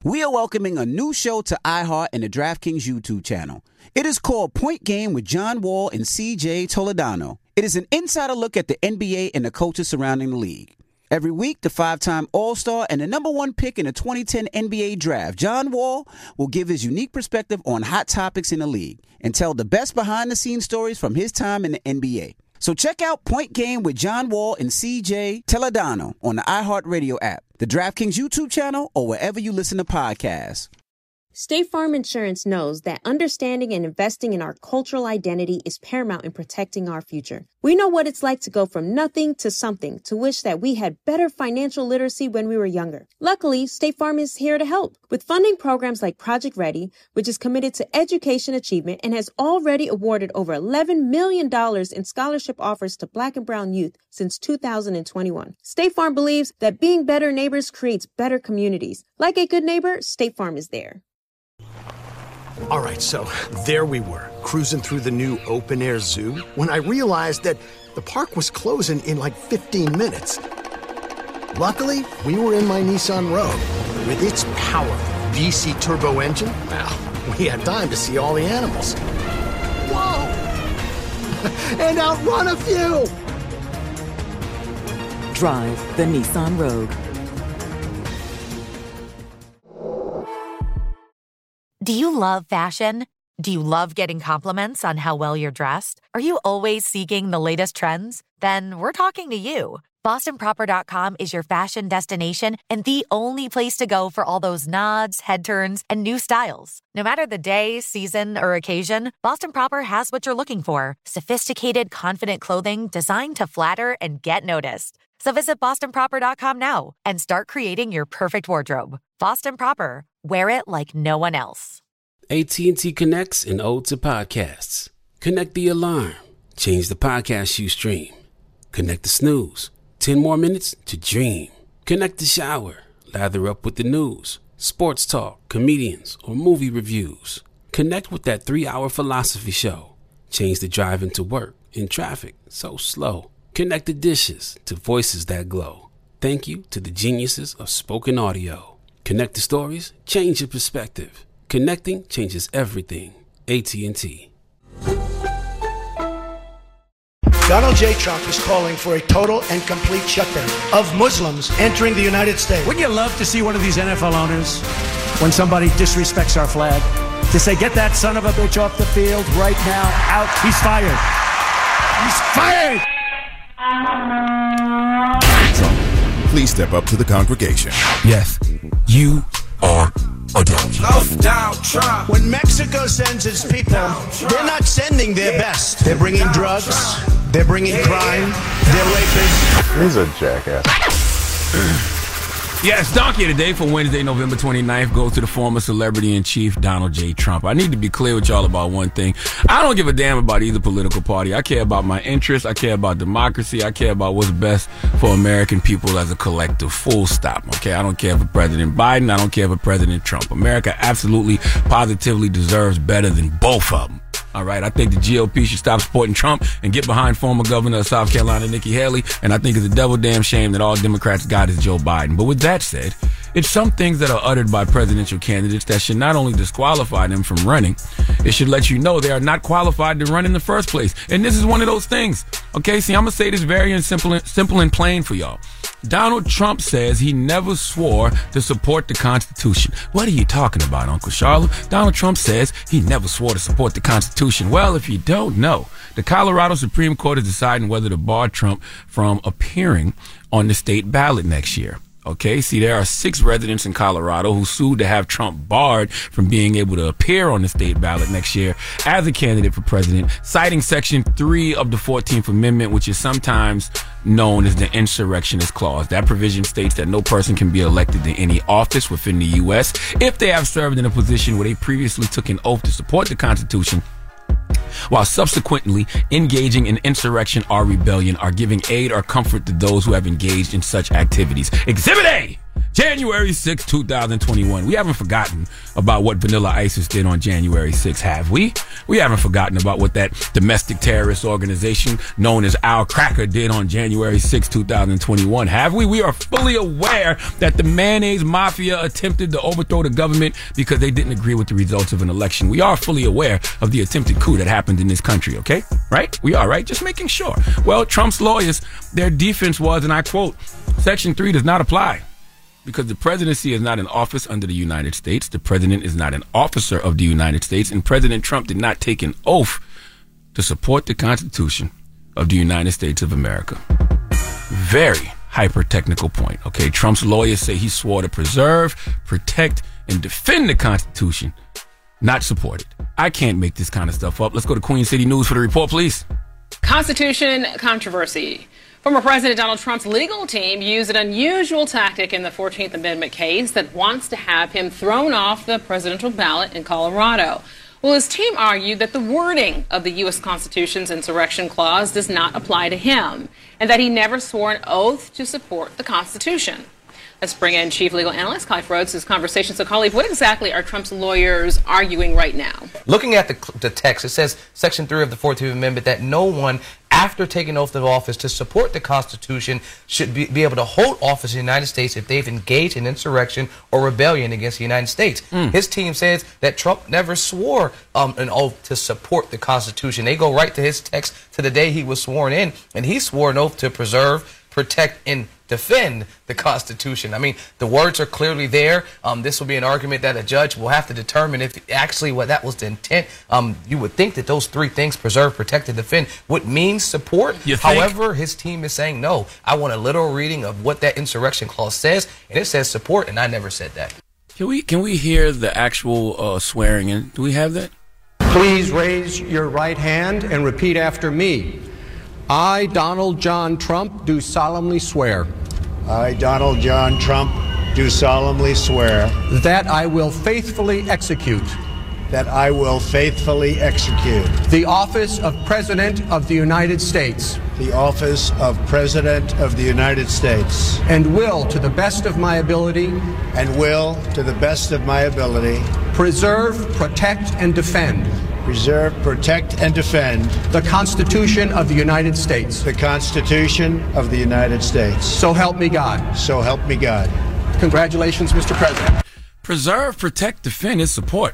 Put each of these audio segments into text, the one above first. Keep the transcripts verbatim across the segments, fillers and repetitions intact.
We are welcoming a new show to iHeart and the DraftKings YouTube channel. It is called Point Game with John Wall and C J Toledano. It is an insider look at the N B A and the coaches surrounding the league. Every week, the five-time All-Star and the number one pick in the twenty ten N B A Draft, John Wall, will give his unique perspective on hot topics in the league and tell the best behind-the-scenes stories from his time in the N B A. So check out Point Game with John Wall and C J Toledano on the iHeartRadio app, the DraftKings YouTube channel, or wherever you listen to podcasts. State Farm Insurance knows that understanding and investing in our cultural identity is paramount in protecting our future. We know what it's like to go from nothing to something, to wish that we had better financial literacy when we were younger. Luckily, State Farm is here to help with funding programs like Project Ready, which is committed to education achievement and has already awarded over eleven million dollars in scholarship offers to Black and Brown youth since two thousand twenty-one. State Farm believes that being better neighbors creates better communities. Like a good neighbor, State Farm is there. All right, so there we were, cruising through the new open-air zoo, when I realized that the park was closing in like fifteen minutes. Luckily, we were in my Nissan Rogue. With its powerful V C turbo engine, well, we had time to see all the animals. Whoa! And outrun a few! Drive the Nissan Rogue. Do you love fashion? Do you love getting compliments on how well you're dressed? Are you always seeking the latest trends? Then we're talking to you. Boston Proper dot com is your fashion destination and the only place to go for all those nods, head turns, and new styles. No matter the day, season, or occasion, Boston Proper has what you're looking for. Sophisticated, confident clothing designed to flatter and get noticed. So visit Boston Proper dot com now and start creating your perfect wardrobe. Boston Proper. Wear it like no one else. A T and T connects an ode to podcasts. Connect the alarm. Change the podcast you stream. Connect the snooze. Ten more minutes to dream. Connect the shower. Lather up with the news, sports talk, comedians, or movie reviews. Connect with that three-hour philosophy show. Change the drive into work in traffic so slow. Connect the dishes to voices that glow. Thank you to the geniuses of spoken audio. Connect the stories, change your perspective. Connecting changes everything. A T and T. Donald J. Trump is calling for a total and complete shutdown of Muslims entering the United States. Wouldn't you love to see one of these N F L owners, when somebody disrespects our flag, to say, get that son of a bitch off the field right now, out, he's fired. He's fired! Please step up to the congregation. Yes, you are adults. When Mexico sends its people, they're not sending their best. They're bringing drugs, they're bringing crime, they're rapists. He's a jackass. Yes, Donkey today for Wednesday, November twenty-ninth goes to the former celebrity-in-chief, Donald J. Trump. I need to be clear with y'all about one thing. I don't give a damn about either political party. I care about my interests. I care about democracy. I care about what's best for American people as a collective, full stop. Okay, I don't care for President Biden. I don't care for President Trump. America absolutely, positively deserves better than both of them. All right, I think the G O P should stop supporting Trump and get behind former governor of South Carolina, Nikki Haley. And I think it's a double damn shame that all Democrats got is Joe Biden. But with that said, it's some things that are uttered by presidential candidates that should not only disqualify them from running, it should let you know they are not qualified to run in the first place. And this is one of those things. Okay, see, I'm going to say this very simple, simple and plain for y'all. Donald Trump says he never swore to support the Constitution. What are you talking about, Uncle Charlotte? Donald Trump says he never swore to support the Constitution. Well, if you don't know, the Colorado Supreme Court is deciding whether to bar Trump from appearing on the state ballot next year. Okay, see, there are six residents in Colorado who sued to have Trump barred from being able to appear on the state ballot next year as a candidate for president, citing Section three of the fourteenth Amendment, which is sometimes known as the Insurrectionist Clause. That provision states that no person can be elected to any office within the U S if they have served in a position where they previously took an oath to support the Constitution, while subsequently engaging in insurrection or rebellion, or giving aid or comfort to those who have engaged in such activities. Exhibit A January sixth, twenty twenty-one. We haven't forgotten about what Vanilla Isis did on January sixth, have we? We haven't forgotten about what that domestic terrorist organization known as Al Cracker did on January sixth, twenty twenty-one, have we? We are fully aware that the mayonnaise mafia attempted to overthrow the government because they didn't agree with the results of an election. We are fully aware of the attempted coup that happened in this country, okay? Right? We are, right? Just making sure. Well, Trump's lawyers, their defense was, and I quote, Section three does not apply. Because the presidency is not an office under the United States. The president is not an officer of the United States. And President Trump did not take an oath to support the Constitution of the United States of America. Very hyper-technical point. Okay, Trump's lawyers say he swore to preserve, protect, and defend the Constitution, not support it. I can't make this kind of stuff up. Let's go to Queen City News for the report, please. Constitution controversy. Former President Donald Trump's legal team used an unusual tactic in the fourteenth Amendment case that wants to have him thrown off the presidential ballot in Colorado. Well, his team argued that the wording of the U S Constitution's insurrection clause does not apply to him and that he never swore an oath to support the Constitution. Let's bring in Chief Legal Analyst Khalif Rhodes' conversation. So, Khalif, what exactly are Trump's lawyers arguing right now? Looking at the, the text, it says, Section three of the fourteenth Amendment, that no one, after taking oath of office to support the Constitution, should be, be able to hold office in the United States if they've engaged in insurrection or rebellion against the United States. Mm. His team says that Trump never swore um, an oath to support the Constitution. They go right to his text to the day he was sworn in, and he swore an oath to preserve, protect, and defend the Constitution. I mean, the words are clearly there. Um, this will be an argument that a judge will have to determine if actually what that was the intent. Um, you would think that those three things, preserve, protect, and defend, would mean support. However, his team is saying, no, I want a literal reading of what that insurrection clause says, and it says support, and I never said that. Can we, can we hear the actual uh, swearing in? Do we have that? Please raise your right hand and repeat after me. I, Donald John Trump, do solemnly swear. I, Donald John Trump, do solemnly swear. That I will faithfully execute. That I will faithfully execute. The office of President of the United States. The office of President of the United States. And will, to the best of my ability. And will, to the best of my ability. Preserve, protect, and defend. Preserve, protect, and defend the Constitution of the United States. The Constitution of the United States. So help me God. So help me God. Congratulations, Mister President. Preserve, protect, defend is support.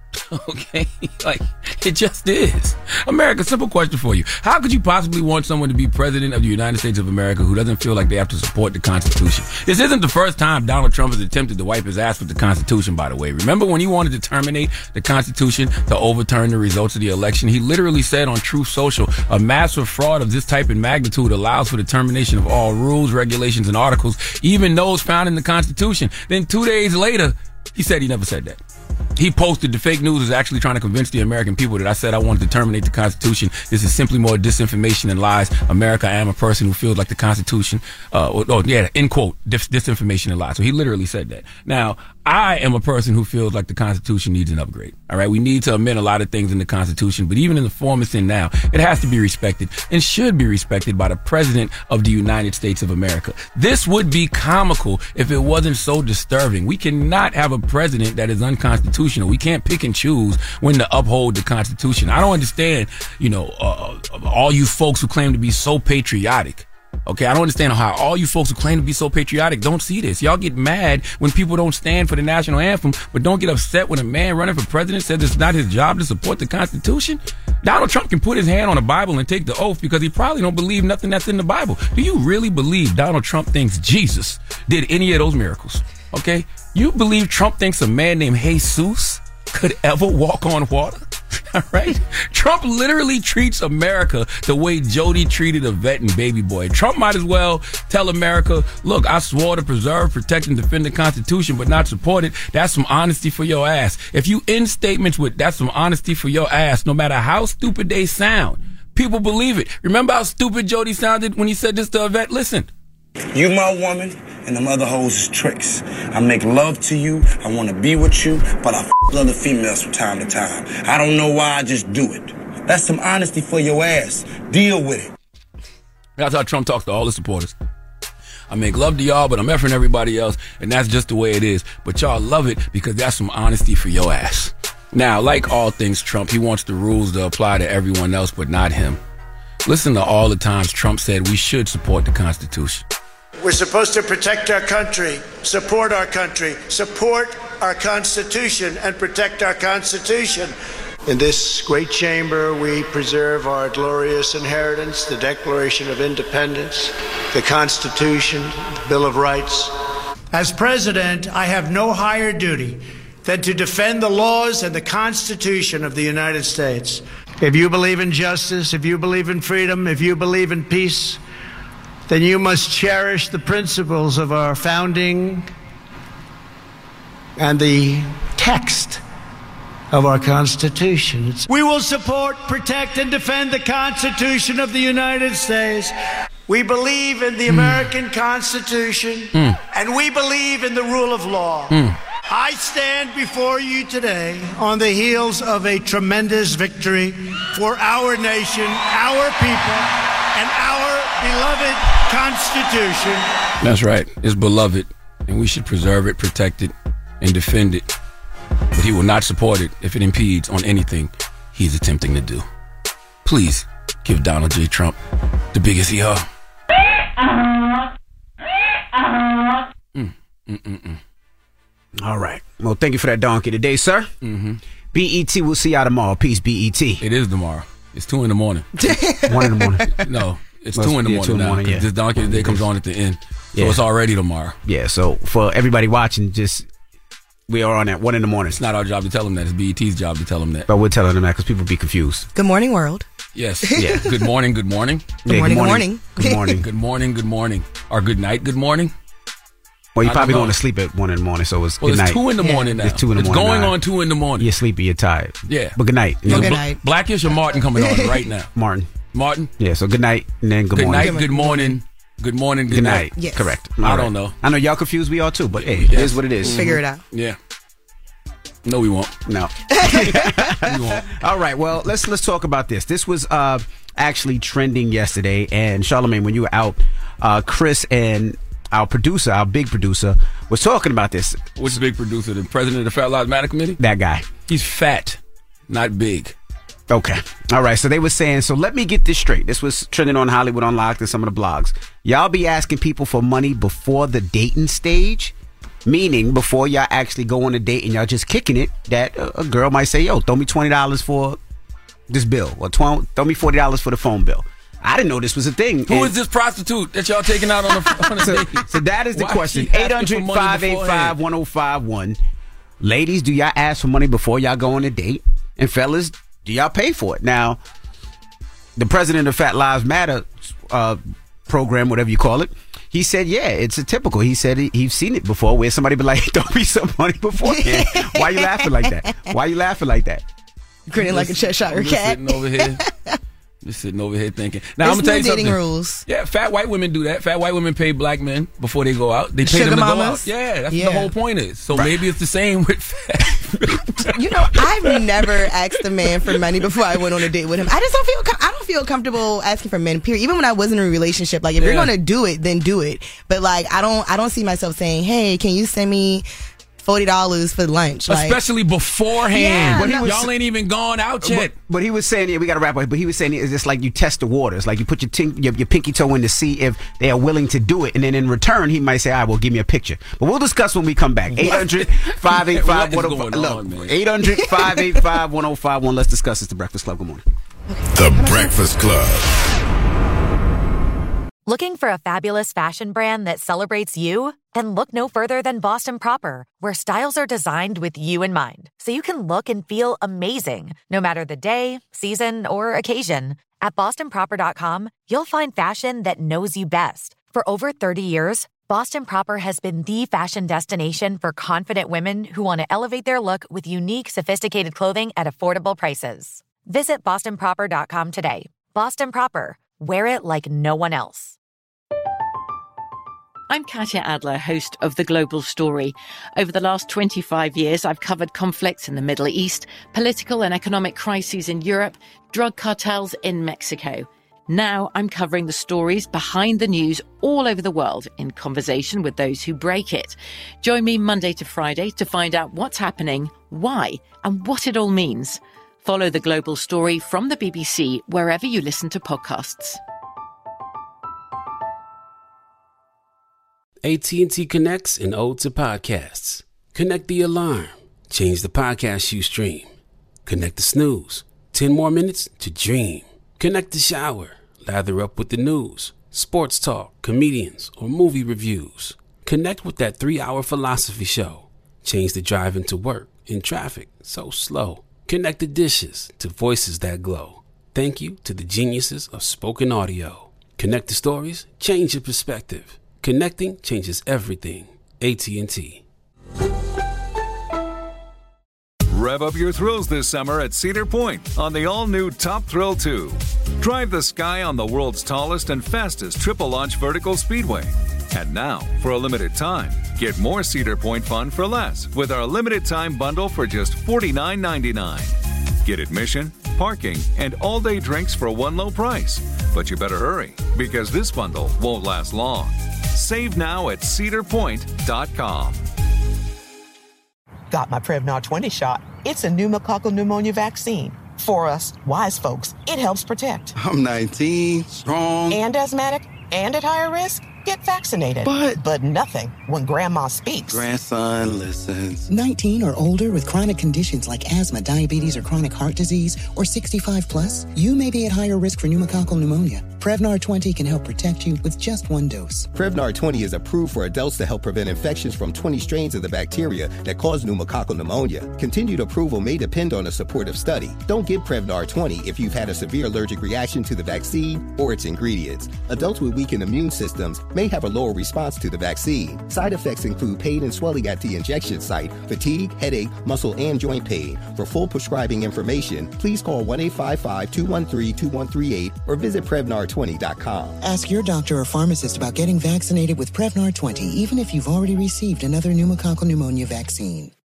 Okay? Like, it just is. America, simple question for you. How could you possibly want someone to be president of the United States of America who doesn't feel like they have to support the Constitution? This isn't the first time Donald Trump has attempted to wipe his ass with the Constitution, by the way. Remember when he wanted to terminate the Constitution to overturn the results of the election? He literally said on Truth Social, a massive fraud of this type and magnitude allows for the termination of all rules, regulations, and articles, even those found in the Constitution. Then two days later, he said he never said that. He posted the fake news is actually trying to convince the American people that I said I wanted to terminate the Constitution. This is simply more disinformation and lies. America, I am a person who feels like the Constitution. Uh, oh, yeah, end quote, dis- disinformation and lies. So he literally said that. Now, I am a person who feels like the Constitution needs an upgrade. All right, we need to amend a lot of things in the Constitution, but even in the form it's in now, it has to be respected and should be respected by the President of the United States of America. This would be comical if it wasn't so disturbing. We cannot have a president that is unconstitutional. We can't pick and choose when to uphold the Constitution. I don't understand, you know, uh, all you folks who claim to be so patriotic. Okay, I don't understand how all you folks who claim to be so patriotic don't see this. Y'all get mad when people don't stand for the national anthem, but don't get upset when a man running for president says it's not his job to support the Constitution. Donald Trump can put his hand on a Bible and take the oath because he probably don't believe nothing that's in the Bible. Do you really believe Donald Trump thinks Jesus did any of those miracles? Okay, you believe Trump thinks a man named Jesus could ever walk on water? All right. Trump literally treats America the way Jody treated Yvette and Baby Boy. Trump might as well tell America, look, I swore to preserve, protect, and defend the Constitution, but not support it. That's some honesty for your ass. If you end statements with that's some honesty for your ass, no matter how stupid they sound, people believe it. Remember how stupid Jody sounded when he said this to Yvette? Listen. You my woman, and them other hoes is tricks. I make love to you, I want to be with you, but I f*** other females from time to time. I don't know why, I just do it. That's some honesty for your ass. Deal with it. That's how Trump talks to all his supporters. I make love to y'all, but I'm effing everybody else, and that's just the way it is. But y'all love it because that's some honesty for your ass. Now, like all things Trump, he wants the rules to apply to everyone else, but not him. Listen to all the times Trump said we should support the Constitution. We're supposed to protect our country, support our country, support our Constitution, and protect our Constitution. In this great chamber, we preserve our glorious inheritance, the Declaration of Independence, the Constitution, the Bill of Rights. As president, I have no higher duty than to defend the laws and the Constitution of the United States. If you believe in justice, if you believe in freedom, if you believe in peace, then you must cherish the principles of our founding and the text of our Constitution. We will support, protect, and defend the Constitution of the United States. We believe in the mm. American Constitution, mm. and we believe in the rule of law. Mm. I stand before you today on the heels of a tremendous victory for our nation, our people, and our beloved Constitution. That's right. It's beloved, and we should preserve it, protect it, and defend it. But he will not support it if it impedes on anything he's attempting to do. Please give Donald J. Trump the biggest E R. Mm, mm, mm, mm. All right. Well, thank you for that donkey today, sir. Mm-hmm. B E T, we'll see y'all tomorrow. Peace, B E T. It is tomorrow. It's two in the morning. One in the morning. No, it's Must two in the be morning two in the now. morning, yeah. This donkey today comes on at the end. So Yeah. it's already tomorrow. Yeah, so for everybody watching, just we are on at one in the morning. It's not our job to tell them that. It's B E T's job to tell them that. But we're telling them that because people be confused. Good morning, world. Yes. Yeah. Good morning, good morning. Good Yeah, morning, good morning. Good morning. Good morning, good morning. Or good night, good morning. Well, you're I probably don't know. going to sleep at one in the morning, so it's Well, good it's night. two in the morning now. It's two in the It's morning. going now. on two in the morning. You're sleepy, you're tired. Yeah. But good night. So good Bl- night. Blackish or Martin coming on right now? Martin. Martin? Yeah, so good night and then good, Good morning. night, good morning. Good morning, good, Good night. night. Yes. Correct. I All don't know. I know y'all confused. We are too, but hey, it Yes. is what it is. Figure it out. Yeah. No, we won't. No. We won't. All right. Well, let's let's talk about this. This was uh, actually trending yesterday, and Charlamagne, when you were out, uh, Chris and our producer, our big producer, was talking about this. Which the big producer? The president of the Fat Lives Matter Committee? That guy. He's fat, not big. Okay. All right. So they were saying, so let me get this straight. This was trending on Hollywood Unlocked and some of the blogs. Y'all be asking people for money before the dating stage? Meaning before y'all actually go on a date and y'all just kicking it, that a girl might say, yo, throw me twenty dollars for this bill, or tw- throw me forty dollars for the phone bill. I didn't know this was a thing. Who And is this prostitute that y'all taking out on a, on a so, date? so that is the Why question. she asking eight hundred, for money five eight five, beforehand? one oh five one. Ladies, do y'all ask for money before y'all go on a date? And fellas, do y'all pay for it? Now, the president of Fat Lives Matter uh, program, whatever you call it, he said, yeah, it's a typical. He said he, he's seen it before where somebody be like, throw me some money beforehand. Why you laughing like that? Why you laughing like that? Grinning like a Cheshire I'm just cat. sitting over here. Just sitting over here thinking. Now, There's I'm going to tell no you dating something. rules. Yeah, fat white women do that. Fat white women pay black men before they go out. They pay Sugar them to mamas? go out. Yeah, that's Yeah. what the whole point is. So maybe it's the same with fat. You know, I've never asked a man for money before I went on a date with him. I just don't feel com- I don't feel comfortable asking for men. Period. Even when I was in a relationship, like if Yeah. you're gonna do it, then do it. But like I don't I don't see myself saying, hey, can you send me forty dollars for lunch? Like, Especially beforehand. Yeah, When no. y'all ain't even gone out yet. But, but he was saying, yeah, we got to wrap up. But he was saying it's just like you test the waters. Like you put your, tink, your your pinky toe in to see if they are willing to do it. And then in return, he might say, all right, well, give me a picture. But we'll discuss when we come back. eight hundred, five eight five, one oh five one. Look, eight hundred, five eight five, one oh five one. Let's discuss. It's The Breakfast Club. Good morning. The Breakfast Club. Looking for a fabulous fashion brand that celebrates you? Then look no further than Boston Proper, where styles are designed with you in mind, so you can look and feel amazing, no matter the day, season, or occasion. At boston proper dot com, you'll find fashion that knows you best. For over thirty years, Boston Proper has been the fashion destination for confident women who want to elevate their look with unique, sophisticated clothing at affordable prices. Visit boston proper dot com today. Boston Proper. Wear it like no one else. I'm Katya Adler, host of The Global Story. Over the last twenty-five years, I've covered conflicts in the Middle East, political and economic crises in Europe, drug cartels in Mexico. Now I'm covering the stories behind the news all over the world in conversation with those who break it. Join me Monday to Friday to find out what's happening, why, and what it all means. Follow The Global Story from the B B C wherever you listen to podcasts. A T and T connects an ode to podcasts. Connect the alarm. Change the podcast you stream. Connect the snooze. Ten more minutes to dream. Connect the shower. Lather up with the news, sports talk, comedians, or movie reviews. Connect with that three-hour philosophy show. Change the drive into work in traffic so slow. Connect the dishes to voices that glow. Thank you to the geniuses of spoken audio. Connect the stories, change your perspective. Connecting changes everything. A T and T. Rev up your thrills this summer at Cedar Point on the all-new Top Thrill two. Drive the sky on the world's tallest and fastest triple-launch vertical speedway. And now, for a limited time, get more Cedar Point fun for less with our limited-time bundle for just forty-nine ninety-nine. Get admission, parking, and all-day drinks for one low price. But you better hurry, because this bundle won't last long. Save now at cedar point dot com. Got my Prevnar twenty shot. It's a pneumococcal pneumonia vaccine. For us, wise folks, it helps protect. I'm nineteen, strong. And asthmatic, and at higher risk? Get vaccinated. But... But nothing when grandma speaks. Grandson listens. nineteen or older with chronic conditions like asthma, diabetes, or chronic heart disease, or sixty-five plus, you may be at higher risk for pneumococcal pneumonia. Prevnar twenty can help protect you with just one dose. Prevnar twenty is approved for adults to help prevent infections from twenty strains of the bacteria that cause pneumococcal pneumonia. Continued approval may depend on a supportive study. Don't give Prevnar twenty if you've had a severe allergic reaction to the vaccine or its ingredients. Adults with weakened immune systems may have a lower response to the vaccine. Side effects include pain and swelling at the injection site, fatigue, headache, muscle, and joint pain. For full prescribing information, please call one eight five five, two one three, two one three eight or visit Prevnar twenty dot com. Ask your doctor or pharmacist about getting vaccinated with Prevnar twenty, even if you've already received another pneumococcal pneumonia vaccine.